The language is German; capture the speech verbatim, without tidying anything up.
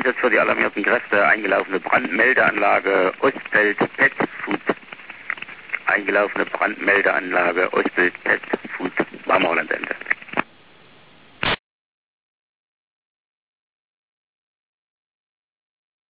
Einsatz für die alarmierten Kräfte, eingelaufene Brandmeldeanlage Ostfeld Pet Food. Eingelaufene Brandmeldeanlage Ostfeld Pet Food. Warmhollandende.